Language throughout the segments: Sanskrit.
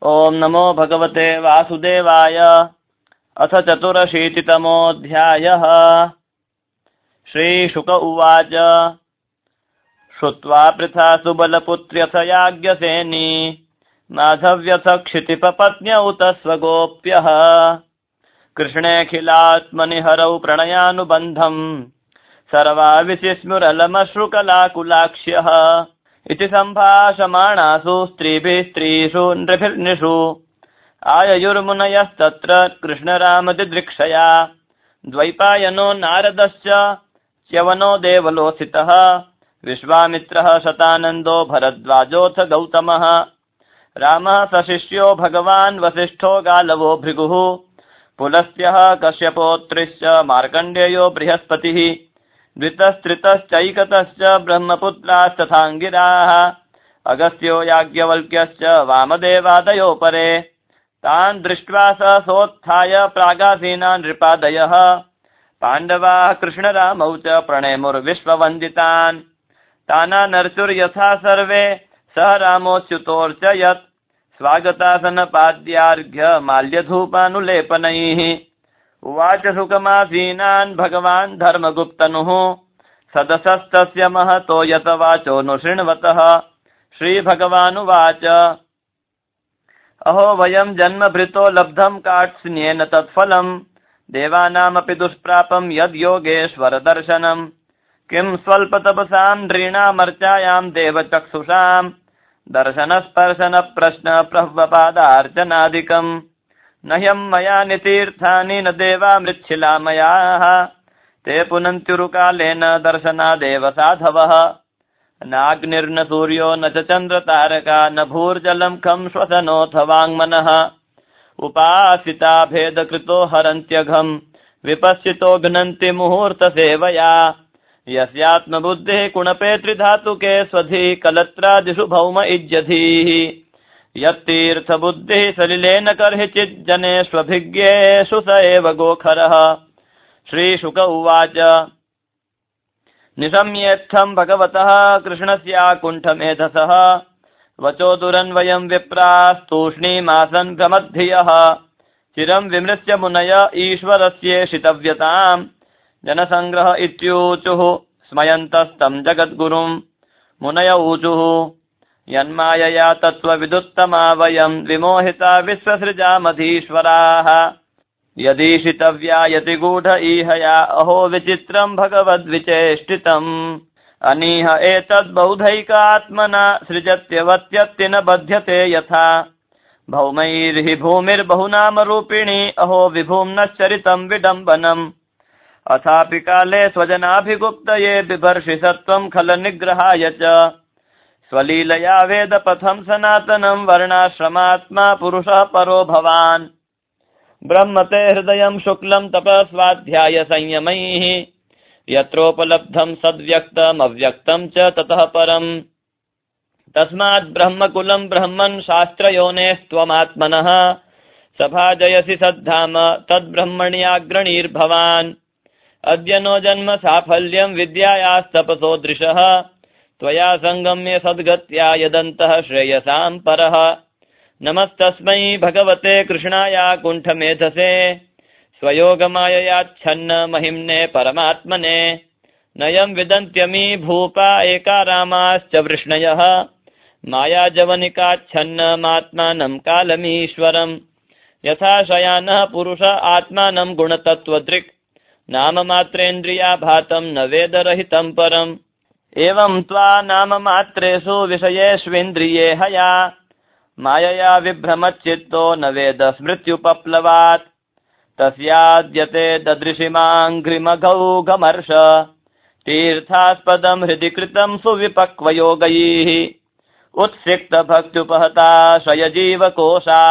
ओम नमो भगवते वासुदेवाय। अथ चतुरशीतितमोऽध्यायः। श्रीशुक उवाच। श्रुत्वा पृथा सुबलपुत्र्यथ याज्ञसेनी माधव्यथ क्षितिपपत्न्यौत स्वगोप्यः कृष्णेऽखिलात्मनि हरौ प्रणयानुबन्धम् सर्वा विचिस्मुरलमश्रुकलाकुलाक्ष्यः इति सम्भाषमाणासु स्त्रीभिस्त्रीषु नृभिर्नृषु आययुर्मुनयस्तत्र कृष्णरामदिदृक्षया द्वैपायनो नारदश्च च्यवनो देवलोसितः विश्वामित्रः शतानन्दो भरद्वाजोऽथ गौतमः रामः सशिष्यो भगवान् वसिष्ठो गालवो भृगुः पुलस्त्यः कश्यपोत्रिश्च मार्कण्डेयो बृहस्पतिः द्वितस्त्रितश्चैकतश्च ब्रह्मपुत्रास्तथाङ्गिराः अगस्त्यो याज्ञवल्क्यश्च वामदेवादयो परे तान् दृष्ट्वा स सोत्थाय प्रागासीनान् नृपादयः पाण्डवाः कृष्णरामौ च प्रणेमुर्विश्ववन्दितान् तानानर्चुर्यथा सर्वे सह रामोच्युतोऽर्चयत् स्वागतासनपाद्यार्घ्य माल्यधूपानुलेपनैः उवाच सुखमासीनान् भगवान् धर्मगुप्तनुः सदसस्तस्य महतो यत वाचोऽनुशृण्वतः श्रीभगवानुवाच अहो वयं जन्मभृतो लब्धं कात्स्न्येन तत्फलम् देवानामपि दुष्प्रापं यद्योगेश्वर दर्शनम् किं स्वल्पतपसां नृणामर्चायां देवचक्षुषां दर्शनस्पर्शन प्रश्न प्रह्वपादार्चनादिकम् न ह्यं मया नितीर्थानि न देवा मृच्छिलामयाः ते पुनन्त्युरुकालेन दर्शनादेव साधवः नाग्निर्न सूर्यो न च चन्द्रतारका न भूर्जलं खं श्वसनोऽथ वाङ्मनः उपासिता भेदकृतो हरन्त्यघं विपश्चितो घ्नन्ति मुहूर्तसेवया यस्यात्मबुद्धिः कुणपे त्रिधातुके स्वधि कलत्रादिषु भौम इज्यधीः यत्तीर्थबुद्धिः सलिलेन कर्हिचिज्जनेष्वभिज्ञेषु स एव गोखरः। श्रीशुक उवाच निशम्येत्थं भगवतः कृष्णस्याकुण्ठमेधसः वचो दुरन्वयं विप्रास्तूष्णीमासन् भ्रमद्धियः चिरं विमृश्य मुनय ईश्वरस्येषितव्यताम् जनसङ्ग्रह इत्यूचुः स्मयन्तस्तं जगद्गुरुं मुनय ऊचुः यन्मायया तत्त्वविदुत्तमा वयं विमोहिता विश्वसृजामधीश्वराः यदीशितव्या यतिगूढ ईहया अहो विचित्रं भगवद्विचेष्टितम् अनीह एतद्बौधैकात्मना सृजत्यवत्यत्ति न बध्यते यथा भौमैर्हि भूमिर्बहुनामरूपिणी अहो विभुम्नश्चरितं विडम्बनम् अथापि काले स्वजनाभिगुप्तये बिभर्षि सत्त्वं खलनिग्रहाय च स्वलीलया वेदपथं सनातनं वर्णाश्रमात्मा पुरुषः परो भवान् ब्रह्मते हृदयं शुक्लं तपस्वाध्याय संयमैः यत्रोपलब्धं सद्व्यक्तमव्यक्तं च ततः परम् तस्मात् ब्रह्मकुलं ब्रह्मन् शास्त्रयोनेस्त्वमात्मनः सभाजयसि सद्धाम तद्ब्रह्मण्याग्रणीर्भवान् अद्य नो जन्म साफल्यं विद्यायास्तपसोदृशः त्वया सङ्गम्य सद्गत्या यदन्तः श्रेयसां परः नमस्तस्मै भगवते कृष्णाया कुण्ठमेधसे स्वयोगमाययाच्छन्न महिम्ने परमात्मने नयं विदन्त्यमी भूपा एकारामाश्च वृष्णयः मायाजवनिकाच्छन्नमात्मानं कालमीश्वरम् यथा शयानः पुरुष आत्मानं गुणतत्त्वदृक् नाममात्रेन्द्रियाभातं न वेदरहितं परम् एवं त्वा नाममात्रेषु विषयेष्विन्द्रिये हया मायया विभ्रमच्चित्तो न वेद स्मृत्युपप्लवात् तस्याद्यते ददृशिमाङ्घ्रिमघौघमर्ष तीर्थास्पदं हृदि कृतं सुविपक्वयोगैः उत्सिक्तभक्त्युपहताशयजीवकोशा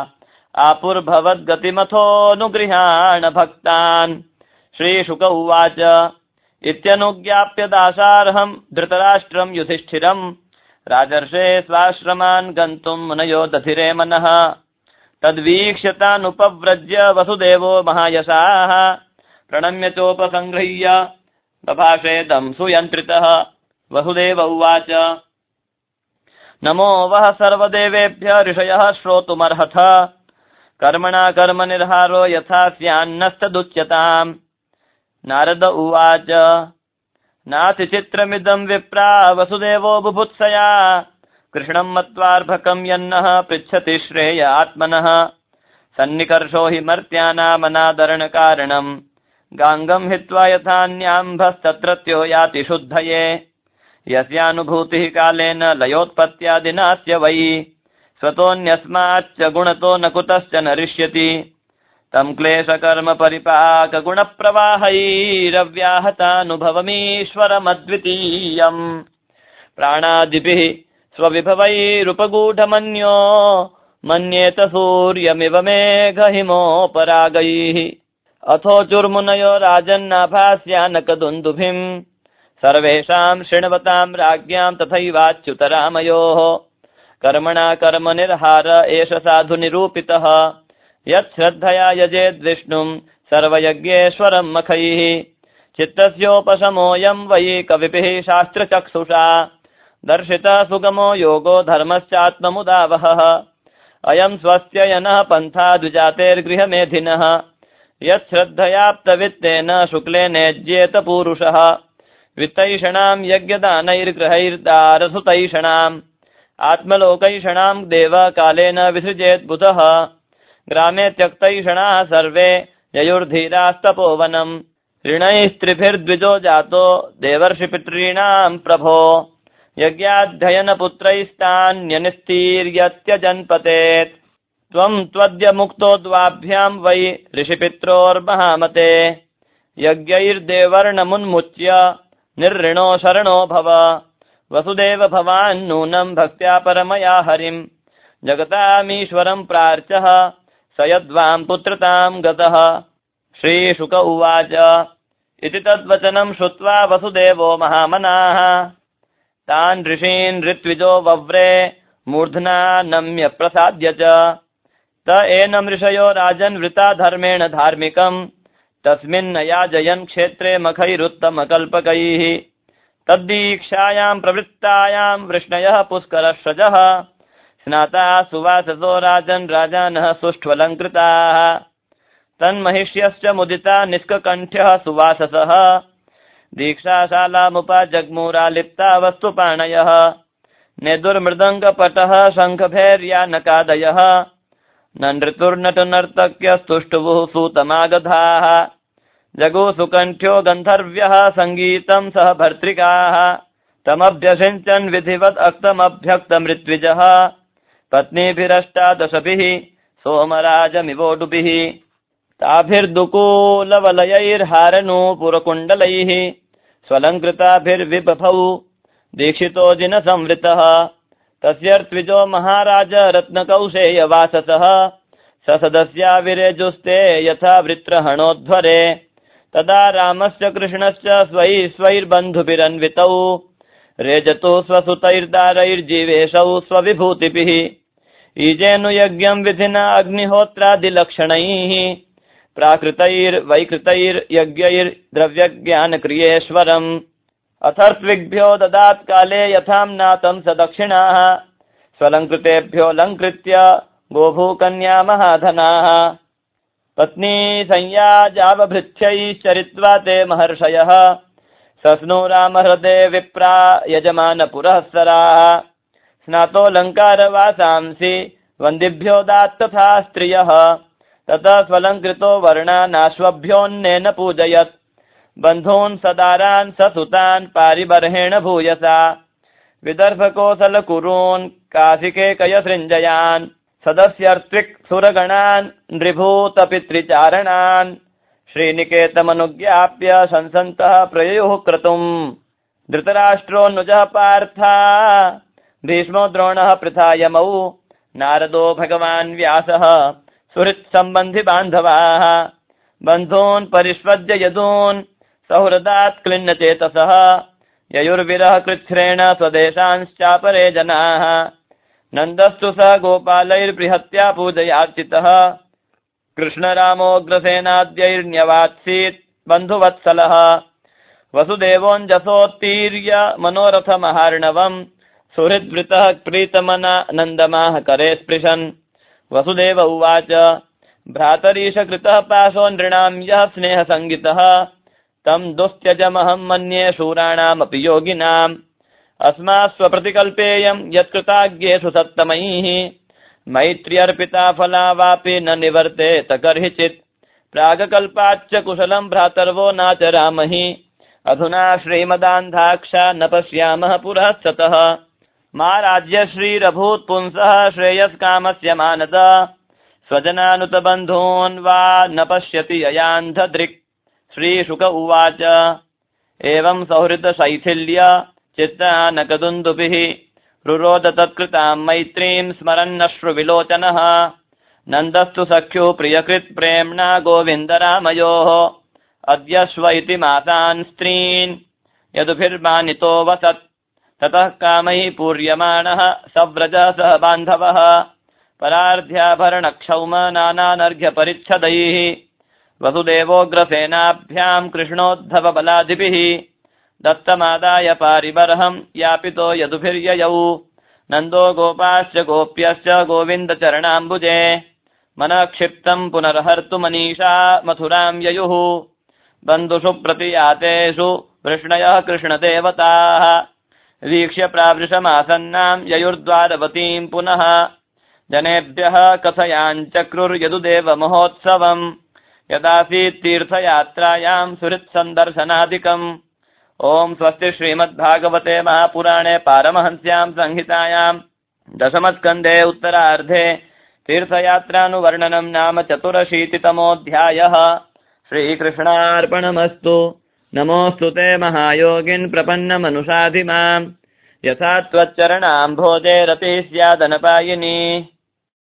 आपुर्भवद्गतिमथोऽनुगृहाण भक्तान्। श्रीशुक उवाच इत्यनुज्ञाप्य दासार्हं धृतराष्ट्रं युधिष्ठिरं राजर्षे स्वाश्रमान् गन्तुं मुनयो दधिरे मनः तद्वीक्ष्य तानुपव्रज्य वसुदेवो महायशाः प्रणम्य चोपसंगृह्य बभाषेदं सुयन्त्रितः। वसुदेव उवाच नमो वः सर्वदेवेभ्य ऋषयः श्रोतुमर्हथ कर्मणा कर्मनिर्हारो यथा स्यान्नस्तदुच्यताम्। नारद उवाच नातिचित्रमिदं विप्रा वसुदेवो बुभुत्सया कृष्णं मत्वार्भकं यन्नः पृच्छति श्रेय आत्मनः सन्निकर्षो हि मर्त्यानामनादरणकारणम् गाङ्गं हित्वा यथान्याम्भस्तत्रत्यो याति शुद्धये यस्यानुभूतिः कालेन लयोत्पत्त्यादिनास्य वै स्वतोऽन्यस्माच्च गुणतो न कुतश्च नरिष्यति तं क्लेशकर्म परिपाक गुणप्रवाहैरव्याहतानुभवमीश्वरमद्वितीयम् प्राणादिभिः स्वविभवैरुपगूढमन्यो मन्येत सूर्यमिव मेघहिमोपरागैः अथोचुर्मुनयो राजन्नाभास्यानकदुन्दुभिम् सर्वेषां शृण्वतां राज्ञां तथैवाच्युतरामयोः कर्मणा कर्मनिर्हार एष साधु निरूपितः यच्छ्रद्धया यजेद्विष्णुं सर्वयज्ञेश्वरं मखैः चित्तस्योपशमोऽयं वै कविभिः शास्त्रचक्षुषा दर्शितः सुगमो योगो धर्मश्चात्ममुदावहः अयं स्वस्त्ययनः पन्था द्विजातेर्गृहमेधिनः यच्छ्रद्धयाप्तवित्तेन शुक्लेनेज्येत पूरुषः वित्तैषणां यज्ञदानैर्गृहैर्दारसुतैषणाम् आत्मलोकैषणां देवकालेन विसृजेत् बुधः ग्रामे त्यक्तैषणाः सर्वे ययुर्धीरास्तपोवनम् ऋणैस्त्रिभिर्द्विजो जातो देवर्षिपितॄणां प्रभो यज्ञाध्ययनपुत्रैस्तान्यनिस्तीर्यत्यजन्पतेत् त्वं त्वद्य मुक्तो द्वाभ्यां वै ऋषिपित्रोर्महामते यज्ञैर्देवर्णमुन्मुच्य निर्ऋणो शरणो भव वसुदेव भवान् नूनं भक्त्या परमया हरिं जगतामीश्वरं प्रार्चः स यद्वां पुत्रतां गतः। श्रीशुक उवाच इति तद्वचनं श्रुत्वा वसुदेवो महामनाः तान् ऋषीन् ऋत्विजो वव्रे मूर्ध्ना नम्य प्रसाद्य च त एनं ऋषयो राजन् वृता धर्मेण धार्मिकम् तस्मिन्नयाजयन् क्षेत्रे मखैरुत्तमकल्पकैः तद्दीक्षायां प्रवृत्तायां वृष्णयः पुष्करश्रजः स्नाता सुवाससो राजन् राजानः सुष्ठ्वलङ्कृताः तन्महिष्यश्च मुदिता निष्ककण्ठ्यः सुवाससः दीक्षाशालामुपजग्मुरालिप्ता वस्तुपाणयः नेदुर्मृदङ्गपटः शङ्खभैर्यानकादयः नृतुर्नटनर्तक्यस्तुष्टुवुः सूतमागधाः जगुः सुकण्ठ्यो गन्धर्व्यः सङ्गीतं सह भर्तृकाः तमभ्यषिञ्चन् विधिवत् अक्तमभ्यक्तमृत्विजः पत्नीभिरष्टादशभिः सोमराजमिवोडुभिः ताभिर्दुकूलवलयैर्हारनूपुरकुण्डलैः स्वलङ्कृताभिर्विबभौ दीक्षितो जिनसंवृतः तस्यर्त्विजो महाराज रत्नकौशेयवाससः ससदस्या विरेजुस्ते यथा वृत्रहणोध्वरे तदा रामस्य कृष्णश्च स्वैर्बन्धुभिरन्वितौ रेजतु स्वसुतैर्दारैर्जीवेशौ स्वविभूतिभिः ईजेनुयज्ञं विधिना अग्निहोत्रादिलक्षणैः प्राकृतैर्वैकृतैर्यज्ञैर्द्रव्यज्ञानक्रियेश्वरम् अथर्त्विभ्यो ददात्काले यथाम्नातं स दक्षिणाः स्वलङ्कृतेभ्यो लङ्कृत्य गोभूकन्या महाधनाः पत्नी संयाजावभृत्यैश्चरित्वा ते महर्षयः सस्नु रामहृदे विप्रा यजमानपुरःसराः स्नातोऽलङ्कारवासांसि वन्दिभ्यो दात्तथा स्त्रियः ततः स्वलङ्कृतो वर्णानाश्वभ्योऽन्नेन पूजयत् बन्धून् सदारान् ससुतान् पारिबर्हेण भूयसा विदर्भकोसलकुरून् काशिकेकयसृञ्जयान् सदस्यर्त्विक् सुरगणान् नृभूतपितृचारणान् श्रीनिकेतमनुज्ञाप्य शंसन्तः प्रययुः क्रतुम् धृतराष्ट्रोऽनुजः पार्था भीष्मो द्रोणः पृथायमौ नारदो भगवान् व्यासः सुहृत्सम्बन्धि बान्धवाः बन्धून् परिष्वज्य यदून् सौहृदात् क्लिन्नचेतसः ययुर्विरह कृच्छ्रेण स्वदेशांश्चापरे जनाः नन्दस्तु स गोपालैर्बृहत्या पूजयार्चितः कृष्णरामोग्रसेनाद्यैर्न्यवात्सीत् बन्धुवत्सलः वसुदेवोञ्जसोत्तीर्य मनोरथमहार्णवम् सुहृद्वृतः प्रीतमना नन्दमाह करे स्पृशन् वसुदेव उवाच भ्रातरीश कृतः पाशो नृणां यः स्नेहसङ्गितः तं दुस्त्यजमहं मन्ये शूराणामपि योगिनाम् अस्मात् स्वप्रतिकल्पेयं यत्कृताज्ञेषु सत्तमैः मैत्र्यर्पिता फला वापि न निवर्तेत कर्हिचित् प्रागकल्पाच्च कुशलं भ्रातर्वो नाचरामहि अधुना श्रीमदान्धाक्षा न पश्यामः पुरः सतः मा राज्यश्रीरभूत् पुंसः श्रेयस्कामस्य मानद स्वजनानुतबन्धून् वा न पश्यति ययान्धदृक् श्रीशुक उवाच एवं सौहृदशैथिल्य चित्तानकदुन्दुभिः रुरोद तत्कृतां मैत्रीं स्मरन्नश्रुविलोचनः नन्दस्तु सख्युः प्रियकृत् प्रेम्णा गोविन्दरामयोः अद्यश्व इति मातान् स्त्रीन् यदुभिर्मानितो वसत् ततः कामैः पूर्यमाणः सव्रजः सह बान्धवः परार्ध्याभरणक्षौम नानानर्घ्यपरिच्छदैः वसुदेवोग्रसेनाभ्यां कृष्णोद्धवबलादिभिः दत्तमादाय पारिबर्हं यापितो यदुभिर्ययौ नन्दो गोपाश्च गोप्यश्च गोविन्दचरणाम्बुजे मनः क्षिप्तं पुनर्हर्तुमनीषा मथुरां ययुः बन्धुषु प्रतियातेषु वृष्णयः कृष्णदेवताः वीक्ष्य प्रावृशमासन्नां ययुर्द्वारवतीं पुनः जनेभ्यः कथयाञ्चक्रुर्यदुदेव महोत्सवम् यदासीत् तीर्थयात्रायां सुहृत्सन्दर्शनादिकम् ओम स्वस्ति श्रीमद्भागवते महापुराणे पारमहंस्यां संहितायां दशमस्कन्धे उत्तरार्धे तीर्थयात्रानुवर्णनं नाम 84तमोऽध्यायः। श्रीकृष्णार्पणमस्तु। नमोऽस्तु ते महायोगिन् प्रपन्नमनुषाधि मां यथा त्वच्चरणाम्भोजे रतिः स्यादनपायिनी।